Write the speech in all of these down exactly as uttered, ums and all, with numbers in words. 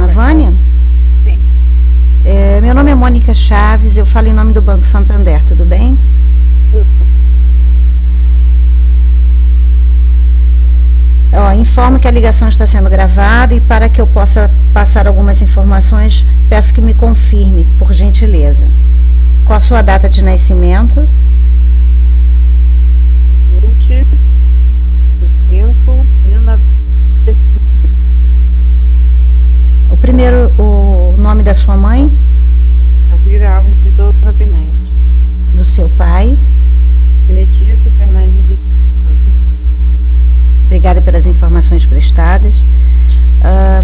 Vânia? Sim. É, meu nome é Mônica Chaves, eu falo em nome do Banco Santander, tudo bem? Ó, informo que a ligação está sendo gravada e para que eu possa passar algumas informações, peço que me confirme, por gentileza. Qual a sua data de nascimento? vinte de cinco de mil novecentos e sessenta. O primeiro, o nome da sua mãe? Alvira Alves de Souza Pinheiro. Do seu pai? Letícia Fernandes de Souza. Obrigada pelas informações prestadas. Ah,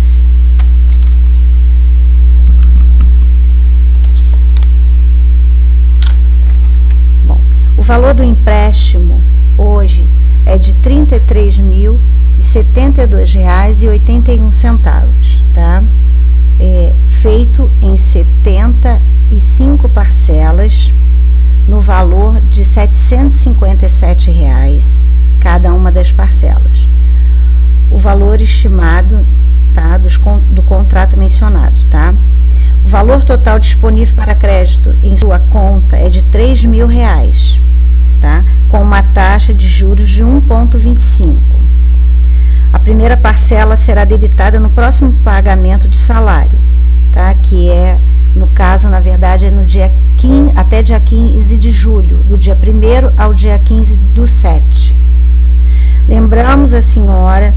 bom, o valor do empréstimo hoje é de trinta e três mil e setenta e dois reais e oitenta e um centavos, tá? É, feito em setenta e cinco parcelas no valor de setecentos e cinquenta e sete reais cada uma das parcelas. O valor estimado, tá, dos, do contrato mencionado, tá? O valor total disponível para crédito em sua conta é de três mil reais, tá? Com uma taxa de juros de um vírgula vinte e cinco. A primeira parcela será debitada no próximo pagamento de salário, tá? Que é, no caso, na verdade, é no dia quinze, até dia quinze de julho, do dia primeiro ao dia quinze do sete. Lembramos a senhora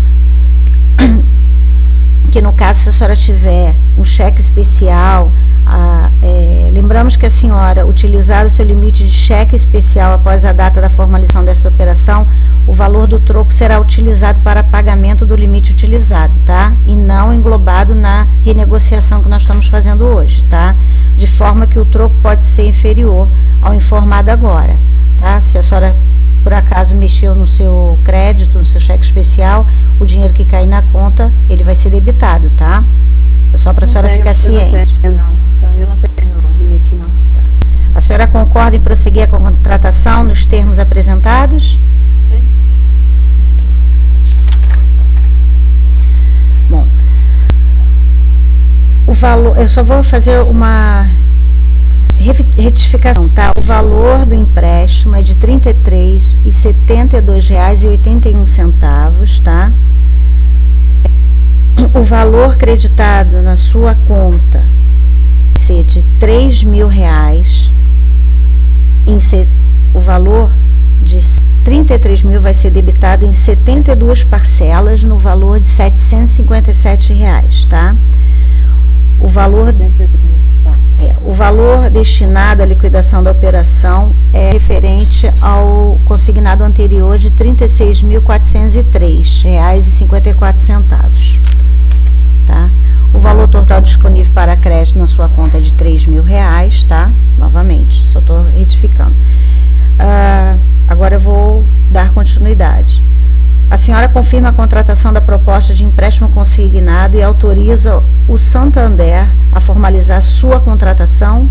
que, no caso, se a senhora tiver um cheque especial, a, é, lembramos que a senhora utilizar o seu limite de cheque especial após a data da formalização dessa operação, o valor do troco será utilizado para pagamento do limite utilizado, tá? E não englobado na renegociação que nós estamos fazendo hoje, tá? De forma que o troco pode ser inferior ao informado agora, tá? Se a senhora, por acaso, mexeu no seu crédito, no seu cheque especial, o dinheiro que cair na conta, ele vai ser debitado, tá? É só para a senhora ficar ciente. Eu não, eu não tenho limite, não. A senhora concorda em prosseguir a contratação nos termos apresentados? Sim. Bom, o valor, eu só vou fazer uma retificação, tá? O valor do empréstimo é de trinta e três reais e setenta e dois reais e oitenta e um centavos, tá? O valor creditado na sua conta vai ser de três mil reais. Em se, o valor de trinta e três mil vai ser debitado em setenta e duas parcelas no valor de setecentos e cinquenta e sete reais, tá? O valor É, o valor destinado à liquidação da operação é referente ao consignado anterior de trinta e seis mil quatrocentos e três reais e cinquenta e quatro centavos, tá? O valor total disponível para crédito na sua conta é de três mil reais, tá? Novamente, só estou retificando. Ah, agora eu vou dar continuidade. A senhora confirma a contratação da proposta de empréstimo consignado e autoriza o Santander a formalizar sua contratação?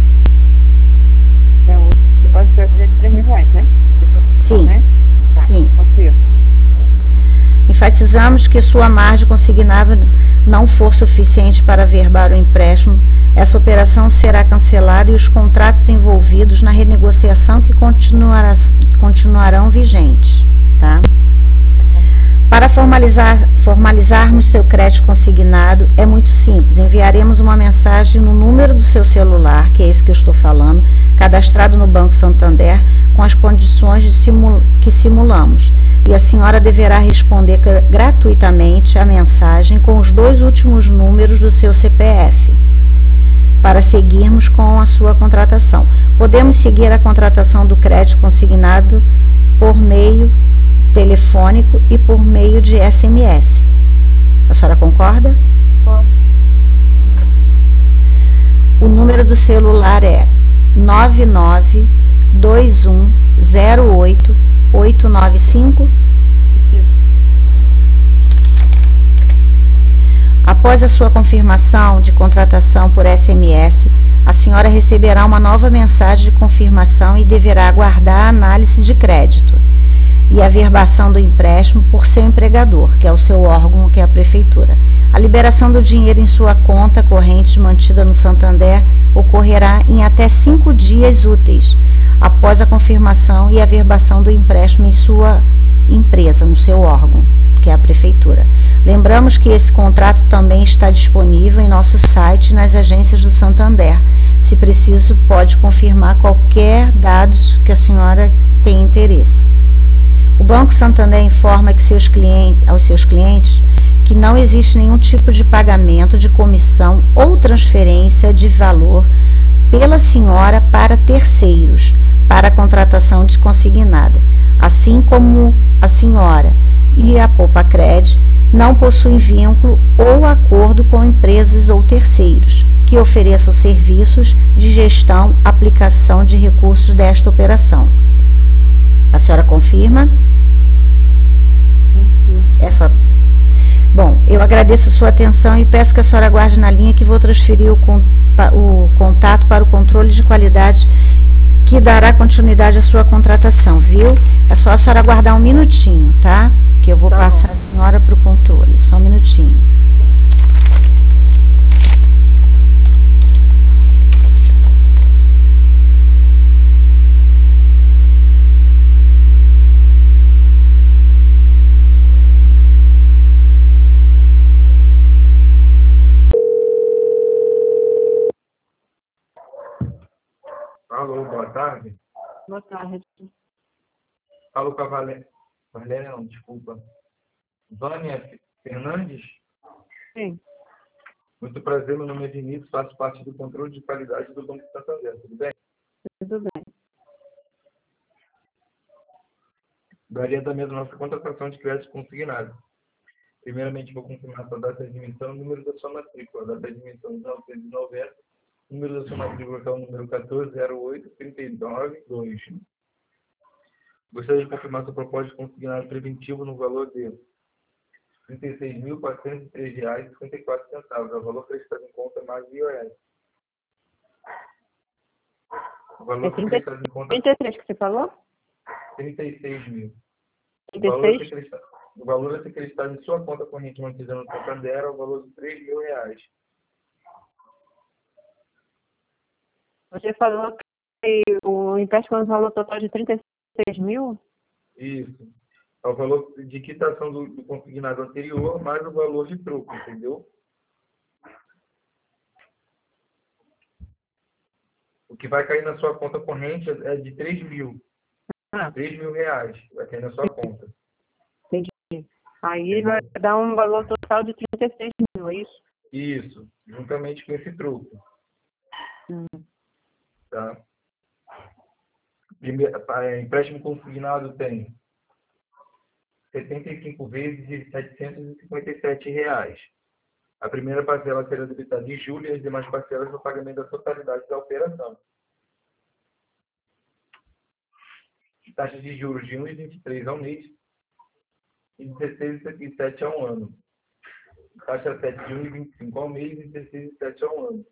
Então, você pode ser de três mil reais, né? Sim, né? Tá, sim. confio. Enfatizamos que sua margem consignada não for suficiente para averbar o empréstimo, essa operação será cancelada e os contratos envolvidos na renegociação que continuará, continuarão vigentes, tá? Para formalizar, formalizarmos seu crédito consignado, é muito simples. Enviaremos uma mensagem no número do seu celular, que é esse que eu estou falando, cadastrado no Banco Santander, com as condições de simul que simulamos. E a senhora deverá responder gratuitamente a mensagem com os dois últimos números do seu C P F, para seguirmos com a sua contratação. Podemos seguir a contratação do crédito consignado por meio telefônico e por meio de S M S. A senhora concorda? Bom. O número do celular é nove nove dois um zero oito oito nove cinco. Após a sua confirmação de contratação por S M S, a senhora receberá uma nova mensagem de confirmação e deverá aguardar a análise de crédito. e a verbação do empréstimo por seu empregador, que é o seu órgão, que é a prefeitura. A liberação do dinheiro em sua conta corrente mantida no Santander ocorrerá em até cinco dias úteis, após a confirmação e a verbação do empréstimo em sua empresa, no seu órgão, que é a prefeitura. Lembramos que esse contrato também está disponível em nosso site e nas agências do Santander. Se preciso, pode confirmar qualquer dados que a senhora tenha interesse. O Banco Santander informa que seus clientes, aos seus clientes que não existe nenhum tipo de pagamento de comissão ou transferência de valor pela senhora para terceiros, para a contratação de consignada, assim como a senhora e a Poupacred não possuem vínculo ou acordo com empresas ou terceiros que ofereçam serviços de gestão, aplicação de recursos desta operação. A senhora confirma? Essa... Bom, eu agradeço a sua atenção e peço que a senhora aguarde na linha que vou transferir o, con o contato para o controle de qualidade que dará continuidade à sua contratação, viu? É só a senhora aguardar um minutinho, tá? Que eu vou tá passar bom. A senhora para o controle. Só um minutinho. Alô, boa tarde. Boa tarde. Falo com a Valéria. Valéria não, desculpa. Vânia Fernandes? Sim. Muito prazer, meu nome é Vinícius, faço parte do controle de qualidade do Banco Santander, tudo bem? Tudo bem. Daria também da nossa contratação de crédito consignado. Primeiramente, vou confirmar sua data de emissão e o número da sua matrícula. A data de emissão de mil novecentos e noventa, o número da sua matrícula é o número quatorze zero oito, trinta e nove, dois. Gostaria de confirmar sua proposta de consignado preventivo no valor de trinta e seis mil, quatrocentos e três reais e cinquenta e quatro centavos. É o valor prestado em conta mais I O S. O valor É trinta, prestado em conta... trinta e três que você falou? trinta e seis mil. trinta O e valor, a seis? ser acreditado, o valor a ser acreditado em sua conta corrente mantida no Santander é o valor de três mil reais. Você falou que o empréstimo no valor total de trinta e seis mil? Isso. É o valor de quitação do, do consignado anterior mais o valor de troco, entendeu? O que vai cair na sua conta corrente é de três mil. Ah. três mil reais vai cair na sua conta. Entendi. Aí vai dar um valor total de trinta e seis mil, é isso? Isso, juntamente com esse troco. Hum. Tá? Primeiro, empréstimo consignado tem setenta e cinco vezes de setecentos e cinquenta e sete reais. A primeira parcela será debitada em julho e as demais parcelas no pagamento da totalidade da operação. Taxa de juros de um vírgula vinte e três ao mês e dezesseis vírgula setenta e sete ao ano. Taxa sete de um vírgula vinte e cinco ao mês e dezesseis vírgula sete ao ano.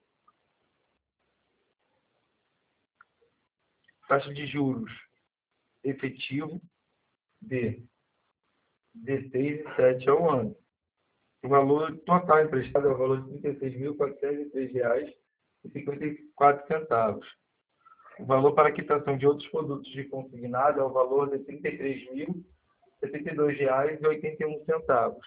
Taxa de juros efetivo de dezesseis vírgula sete ao ano. O valor total emprestado é o valor de trinta e seis mil, quatrocentos e três reais e cinquenta e quatro centavos. O valor para quitação de outros produtos de consignado é o valor de trinta e três mil, setenta e dois reais e oitenta e um centavos.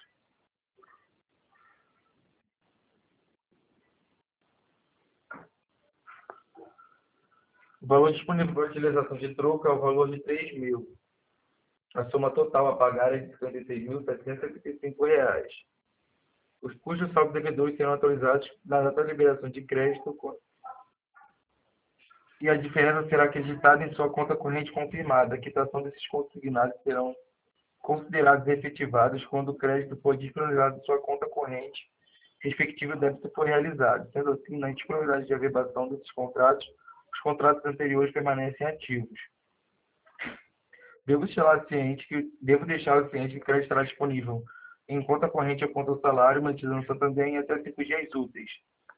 O valor disponível para utilização de troco é o valor de três mil. A soma total a pagar é de cinquenta e seis mil, setecentos e setenta e cinco reais. Os cujos saldos devedores serão atualizados na data de liberação de crédito e a diferença será acreditada em sua conta corrente confirmada. A quitação desses consignados serão considerados efetivados quando o crédito for disponibilizado em sua conta corrente, respectivo débito for realizado. Sendo assim, na disponibilidade de averbação desses contratos, os contratos anteriores permanecem ativos. Devo deixar ciente que devo deixar ciente que o crédito estará disponível em conta corrente ou conta salário mantida no Santander em até cinco dias úteis.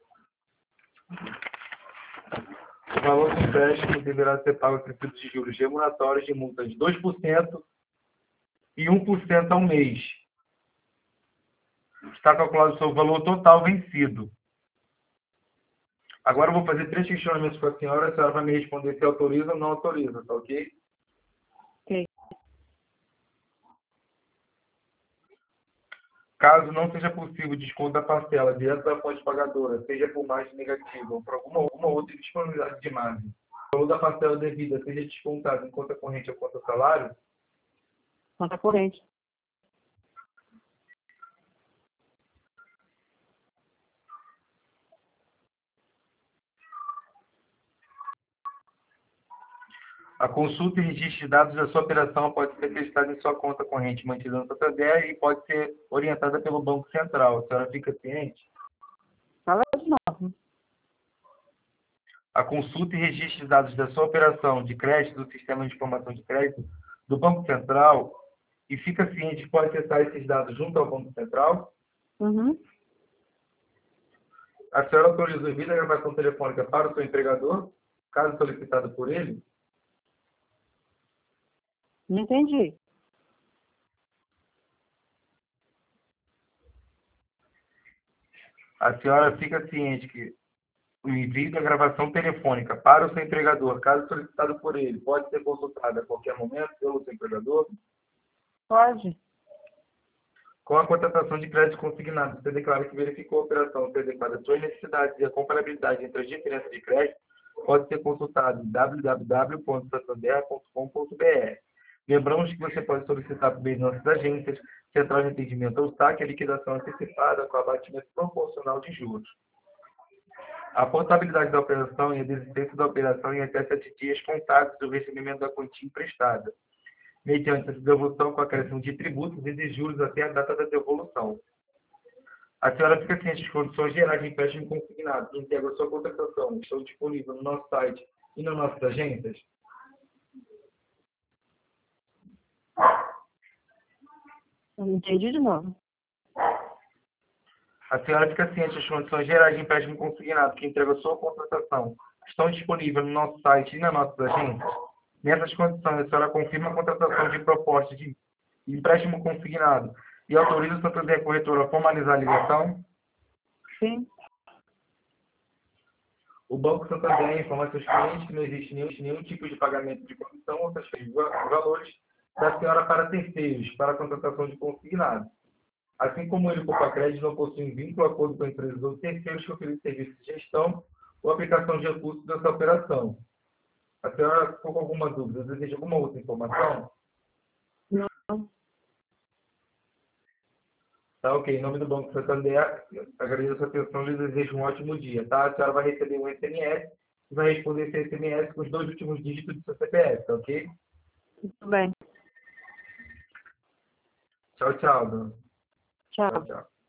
O valor do empréstimo deverá ser pago a princípios de juros remuneratórios de multa de dois por cento e um por cento ao mês. Está calculado o seu valor total vencido. Agora eu vou fazer três questionamentos para a senhora. A senhora vai me responder se autoriza ou não autoriza, tá ok? Ok. Caso não seja possível desconto da parcela direto da fonte pagadora, seja por margem negativa ou por alguma, alguma outra disponibilidade de margem, o valor da parcela devida seja descontado em conta corrente ou conta salário, Conta corrente. a consulta e registro de dados da sua operação pode ser registrada em sua conta corrente mantida no Santander e pode ser orientada pelo Banco Central. A senhora fica ciente? Fala de novo. A consulta e registro de dados da sua operação de crédito do Sistema de Informação de Crédito do Banco Central e fica ciente que pode acessar esses dados junto ao Banco Central? Uhum. A senhora autorizou a envio da gravação telefônica para o seu empregador, caso solicitado por ele? Não entendi. A senhora fica ciente que o envio da gravação telefônica para o seu empregador, caso solicitado por ele, pode ser consultado a qualquer momento pelo seu empregador? Pode. Com a contratação de crédito consignado, você declara que verificou a operação ser adequada às suas necessidades e a comparabilidade entre as diferenças de crédito, pode ser consultado em w w w ponto santander ponto com ponto b r. Lembramos que você pode solicitar por meio de nossas agências, central de atendimento ao saque, a liquidação antecipada com abatimento proporcional de juros. A portabilidade da operação e a desistência da operação em até sete dias contados do recebimento da quantia emprestada, mediante a devolução com acréscimo de tributos e de juros até a data da devolução. A senhora fica ciente das condições gerais de empréstimo consignado que integram a sua contratação, estão disponíveis no nosso site e nas nossas agências? Não entendi de novo. A senhora fica ciente das condições gerais de empréstimo consignado que integram a sua contratação, estão disponíveis no nosso site e nas nossas agências? Nessas condições, a senhora confirma a contratação de proposta de empréstimo consignado e autoriza o Santander Corretora a formalizar a ligação? Sim. O Banco Santander informa a seus clientes que não existe nenhum, nenhum tipo de pagamento de comissão ou transferência de valores da senhora para terceiros para a contratação de consignado. Assim como o Helicopter Crédito não possui vínculo ou acordo com empresas ou terceiros que oferecem serviços de gestão ou aplicação de recursos dessa operação. A senhora ficou com alguma dúvida? Deseja alguma outra informação? Não. Tá, ok. Em nome do Banco Santander, agradeço a atenção e desejo um ótimo dia, tá? A senhora vai receber um S M S e vai responder esse S M S com os dois últimos dígitos do seu C P F, tá ok? Tudo bem. Tchau, tchau, dona. Tchau. Tchau, tchau.